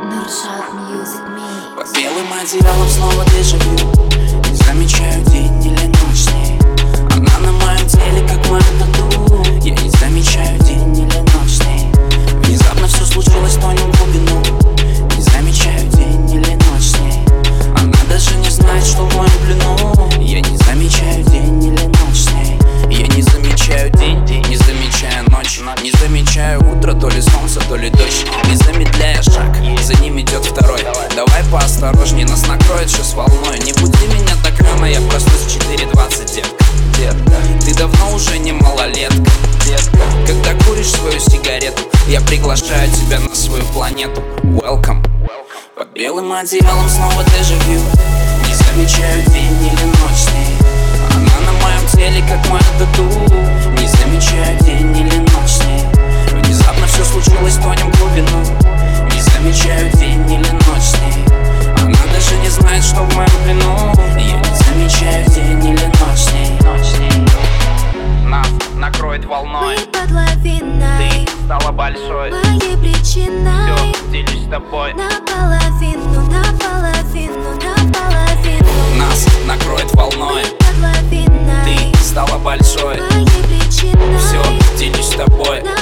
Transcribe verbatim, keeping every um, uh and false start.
Под белым одеялом снова дежавю. Не замечаю день или ночь с ней. Она на моем теле, как моя тату. Я не замечаю день или ночь с ней. Внезапно все случилось, тонем в глубину. Не замечаю день или ночь с ней. Она даже не знает, что в моем плену. Я не замечаю день или ночь с ней. Я не замечаю день, не замечаю ночь. Не замечаю утро, то ли солнце, то ли дождь. Не замедляя шаг, за ним идет второй. Давай поосторожней, нас накроет шесть волной. Не буди меня так рано, я проснусь в четыре двадцать, детка. Детка, ты давно уже не малолетка. Детка, когда куришь свою сигарету, я приглашаю тебя на свою планету. Welcome. Под белым одеялом снова дежавю. Не замечаю день или ночь с ней. Она на моем теле, как моя тату. Не замечаю день или ночь с ней. Внезапно все случилось, тонем в глубину. Не замечаю день или ночь с ней. Она даже не знает, что в моем плену. Я не замечаю день или ночь с ней. Ночь с ней. Нас накроет волной. Мы под лавиной. Ты стала большой. Моей причиной. Все, делюсь с тобой. Наполовину, наполовину, наполовину. Нас накроет волной. Мы под лавиной. Ты стала большой. Моей причиной. Все, делюсь с тобой.